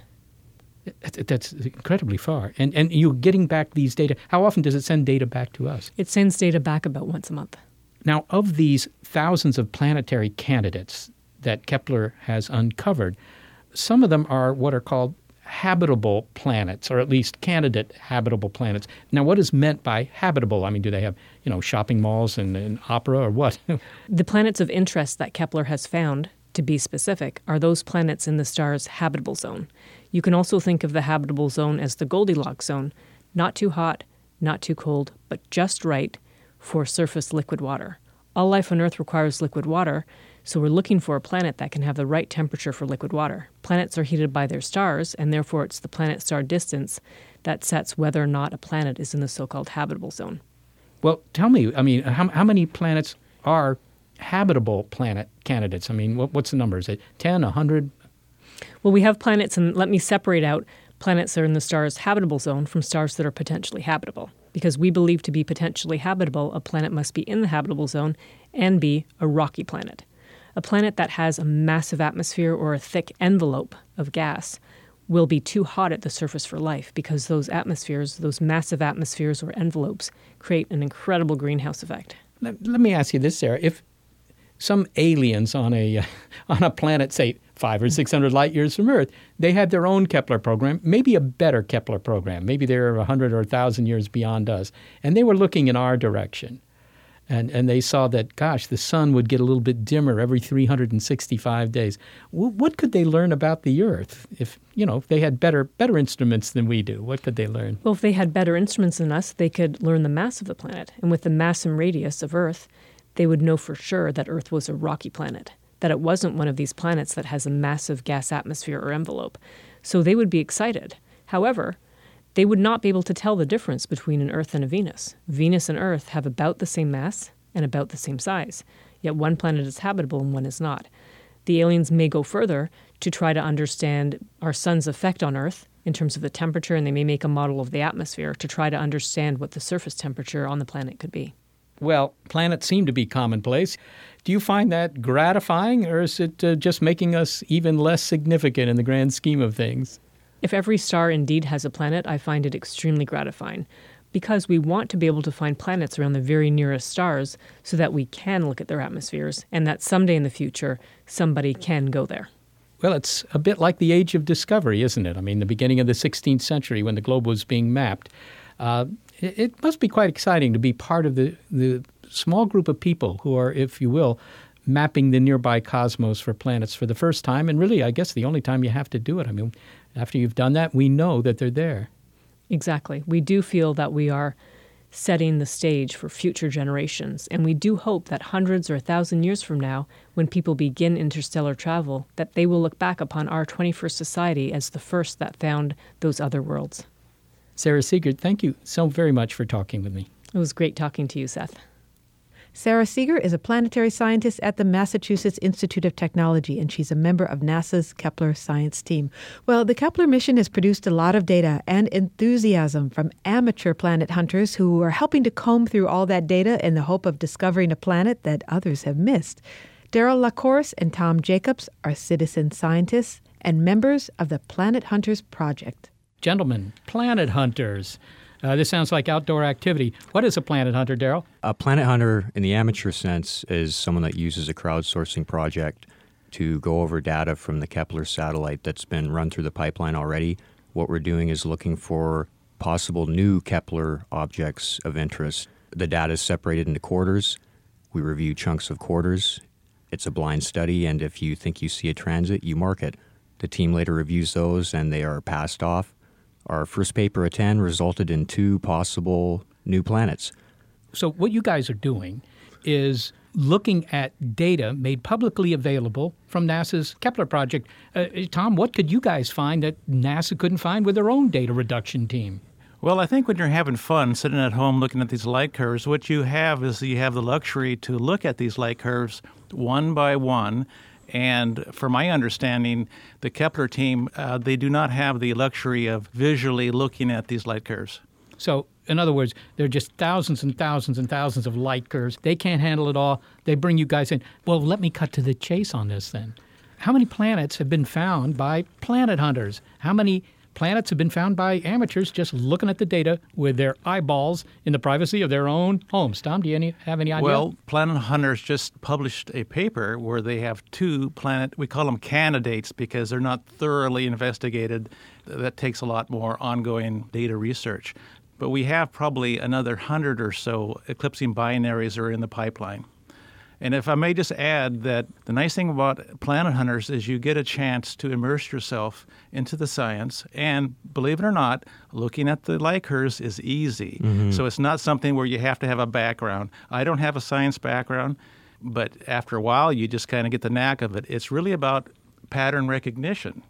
That's incredibly far. And, and you're getting back these data. How often does it send data back to us? It sends data back about once a month. Now, of these thousands of planetary candidates that Kepler has uncovered, some of them are what are called habitable planets, or at least candidate habitable planets. Now, what is meant by habitable? I mean, do they have, you know, shopping malls and an opera or what? The planets of interest that Kepler has found, to be specific, are those planets in the star's habitable zone. You can also think of the habitable zone as the Goldilocks zone, not too hot, not too cold, but just right for surface liquid water. All life on Earth requires liquid water, so we're looking for a planet that can have the right temperature for liquid water. Planets are heated by their stars, and therefore it's the planet-star distance that sets whether or not a planet is in the so-called habitable zone. Well, tell me, I mean, how, how many planets are habitable planet candidates? I mean, what, what's the number? Is it ten, one hundred? Well, we have planets, and let me separate out planets that are in the star's habitable zone from stars that are potentially habitable. Because we believe to be potentially habitable, a planet must be in the habitable zone and be a rocky planet. A planet that has a massive atmosphere or a thick envelope of gas will be too hot at the surface for life because those atmospheres, those massive atmospheres or envelopes, create an incredible greenhouse effect. Let, let me ask you this, Sarah. If some aliens on a uh, on a planet, say five or six hundred light years from Earth, they had their own Kepler program, maybe a better Kepler program. Maybe they're a hundred or a thousand years beyond us, and they were looking in our direction, and and they saw that, gosh, the sun would get a little bit dimmer every three hundred sixty-five days. W- what could they learn about the Earth if you know if they had better better instruments than we do? What could they learn? Well, if they had better instruments than us, they could learn the mass of the planet, and with the mass and radius of Earth, they would know for sure that Earth was a rocky planet, that it wasn't one of these planets that has a massive gas atmosphere or envelope. So they would be excited. However, they would not be able to tell the difference between an Earth and a Venus. Venus and Earth have about the same mass and about the same size, yet one planet is habitable and one is not. The aliens may go further to try to understand our sun's effect on Earth in terms of the temperature, and they may make a model of the atmosphere to try to understand what the surface temperature on the planet could be. Well, planets seem to be commonplace. Do you find that gratifying, or is it uh, just making us even less significant in the grand scheme of things? If every star indeed has a planet, I find it extremely gratifying, because we want to be able to find planets around the very nearest stars so that we can look at their atmospheres, and that someday in the future, somebody can go there. Well, it's a bit like the age of discovery, isn't it? I mean, the beginning of the sixteenth century when the globe was being mapped. Uh, It, it must be quite exciting to be part of the, the small group of people who are, if you will, mapping the nearby cosmos for planets for the first time, and really, I guess, the only time you have to do it. I mean, after you've done that, we know that they're there. Exactly. We do feel that we are setting the stage for future generations, and we do hope that hundreds or a thousand years from now, when people begin interstellar travel, that they will look back upon our twenty-first society as the first that found those other worlds. Sara Seager, thank you so very much for talking with me. It was great talking to you, Seth. Sara Seager is a planetary scientist at the Massachusetts Institute of Technology, and she's a member of NASA's Kepler science team. Well, the Kepler mission has produced a lot of data and enthusiasm from amateur planet hunters who are helping to comb through all that data in the hope of discovering a planet that others have missed. Daryl Lacourse and Tom Jacobs are citizen scientists and members of the Planet Hunters Project. Gentlemen, planet hunters. Uh, this sounds like outdoor activity. What is a planet hunter, Daryl? A planet hunter, in the amateur sense, is someone that uses a crowdsourcing project to go over data from the Kepler satellite that's been run through the pipeline already. What we're doing is looking for possible new Kepler objects of interest. The data is separated into quarters. We review chunks of quarters. It's a blind study, and if you think you see a transit, you mark it. The team later reviews those, and they are passed off. Our first paper at ten resulted in two possible new planets. So what you guys are doing is looking at data made publicly available from NASA's Kepler project. Uh, Tom, what could you guys find that NASA couldn't find with their own data reduction team? Well, I think when you're having fun sitting at home looking at these light curves, what you have is you have the luxury to look at these light curves one by one. And from my understanding, the Kepler team, uh, they do not have the luxury of visually looking at these light curves. So, in other words, there are just thousands and thousands and thousands of light curves. They can't handle it all. They bring you guys in. Well, let me cut to the chase on this then. How many planets have been found by planet hunters? How many planets have been found by amateurs just looking at the data with their eyeballs in the privacy of their own homes? Tom, do you any, have any idea? Well, Planet Hunters just published a paper where they have two planet, we call them candidates because they're not thoroughly investigated. That takes a lot more ongoing data research. But we have probably another hundred or so eclipsing binaries are in the pipeline. And if I may just add that the nice thing about Planet Hunters is you get a chance to immerse yourself into the science. And believe it or not, looking at the light curves is easy. Mm-hmm. So it's not something where you have to have a background. I don't have a science background, but after a while, you just kind of get the knack of it. It's really about pattern recognition.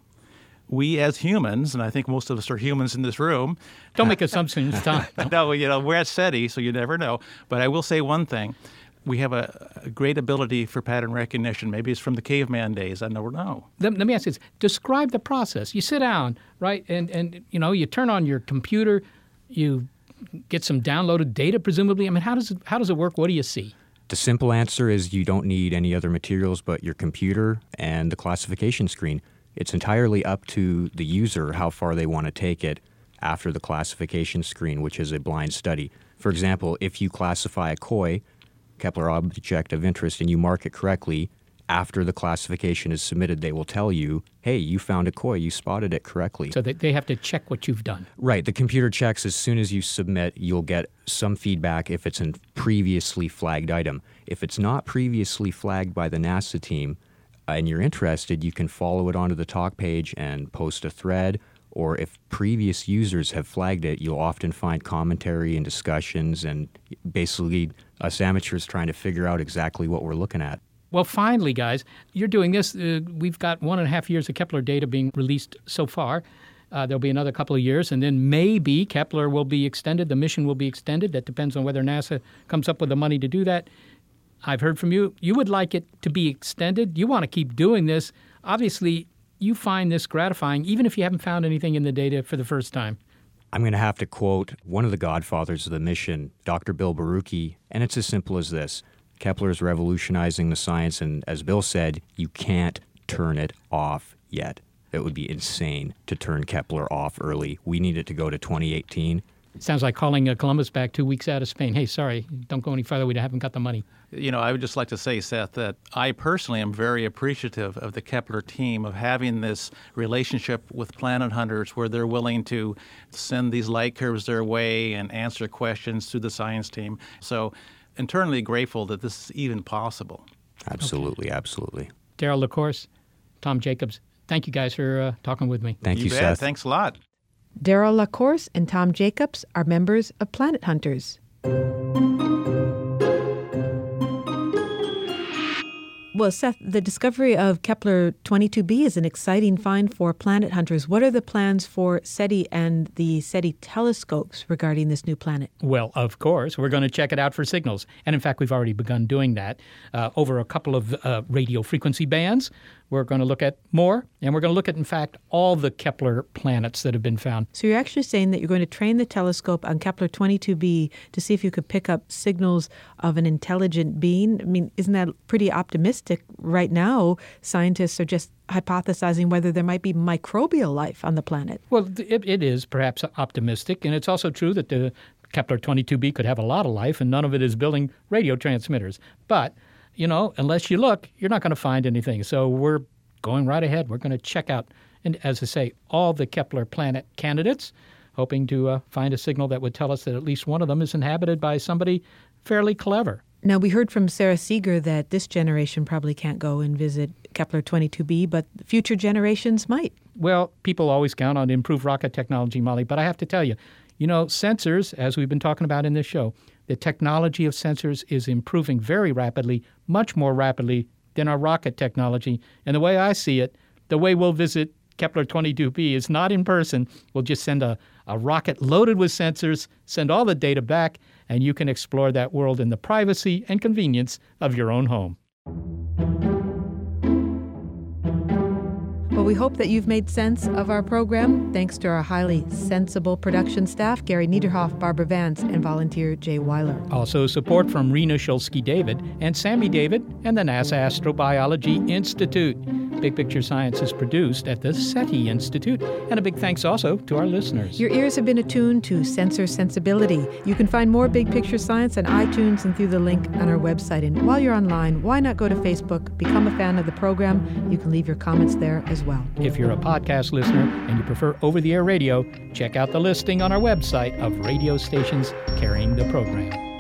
We as humans, and I think most of us are humans in this room. Don't make assumptions, Tom. No, you know, we're at SETI, so you never know. But I will say one thing. We have a, a great ability for pattern recognition. Maybe it's from the caveman days. I don't know. Let, let me ask you this. Describe the process. You sit down, right, and, and you know, you turn on your computer, you get some downloaded data, presumably. I mean, how does it, how does it work? What do you see? The simple answer is you don't need any other materials but your computer and the classification screen. It's entirely up to the user how far they want to take it after the classification screen, which is a blind study. For example, if you classify a koi, Kepler object of interest, and you mark it correctly, after the classification is submitted, they will tell you, hey, you found a koi, you spotted it correctly. So they, they have to check what you've done. Right. The computer checks as soon as you submit, you'll get some feedback if it's a previously flagged item. If it's not previously flagged by the NASA team uh, and you're interested, you can follow it onto the talk page and post a thread. Or if previous users have flagged it, you'll often find commentary and discussions and basically us amateurs trying to figure out exactly what we're looking at. Well, finally, guys, you're doing this. Uh, we've got one and a half years of Kepler data being released so far. Uh, there'll be another couple of years, and then maybe Kepler will be extended. The mission will be extended. That depends on whether NASA comes up with the money to do that. I've heard from you. You would like it to be extended. You want to keep doing this. Obviously, you find this gratifying, even if you haven't found anything in the data for the first time. I'm going to have to quote one of the godfathers of the mission, Doctor Bill Barucki, and it's as simple as this. Kepler is revolutionizing the science, and as Bill said, you can't turn it off yet. It would be insane to turn Kepler off early. We need it to go to twenty eighteen, Sounds like calling uh, Columbus back two weeks out of Spain. Hey, sorry, don't go any further. We haven't got the money. You know, I would just like to say, Seth, that I personally am very appreciative of the Kepler team of having this relationship with Planet Hunters where they're willing to send these light curves their way and answer questions through the science team. So internally grateful that this is even possible. Absolutely, okay. absolutely. Daryl LaCourse, Tom Jacobs, thank you guys for uh, talking with me. Thank you, you bet. Seth. Thanks a lot. Daryl LaCourse and Tom Jacobs are members of Planet Hunters. Well, Seth, the discovery of Kepler twenty-two b is an exciting find for Planet Hunters. What are the plans for SETI and the SETI telescopes regarding this new planet? Well, of course, we're going to check it out for signals. And in fact, we've already begun doing that uh, over a couple of uh, radio frequency bands. We're going to look at more, and we're going to look at, in fact, all the Kepler planets that have been found. So you're actually saying that you're going to train the telescope on Kepler twenty-two b to see if you could pick up signals of an intelligent being? I mean, isn't that pretty optimistic? Right now, scientists are just hypothesizing whether there might be microbial life on the planet. Well, it, it is perhaps optimistic, and it's also true that the Kepler twenty-two b could have a lot of life, and none of it is building radio transmitters. But you know, unless you look, you're not going to find anything. So we're going right ahead. We're going to check out, and as I say, all the Kepler planet candidates, hoping to uh, find a signal that would tell us that at least one of them is inhabited by somebody fairly clever. Now, we heard from Sarah Seeger that this generation probably can't go and visit Kepler twenty-two b, but future generations might. Well, people always count on improved rocket technology, Molly, but I have to tell you, you know, sensors, as we've been talking about in this show, the technology of sensors is improving very rapidly, much more rapidly than our rocket technology. And the way I see it, the way we'll visit Kepler twenty-two b is not in person. We'll just send a, a rocket loaded with sensors, send all the data back, and you can explore that world in the privacy and convenience of your own home. Well, we hope that you've made sense of our program. Thanks to our highly sensible production staff, Gary Niederhoff, Barbara Vance, and volunteer Jay Weiler. Also support from Rena Shulsky-David and Sammy David and the NASA Astrobiology Institute. Big Picture Science is produced at the SETI Institute. And a big thanks also to our listeners. Your ears have been attuned to Sensor Sensibility. You can find more Big Picture Science on iTunes and through the link on our website. And while you're online, why not go to Facebook, become a fan of the program? You can leave your comments there as well. If you're a podcast listener and you prefer over-the-air radio, check out the listing on our website of radio stations carrying the program.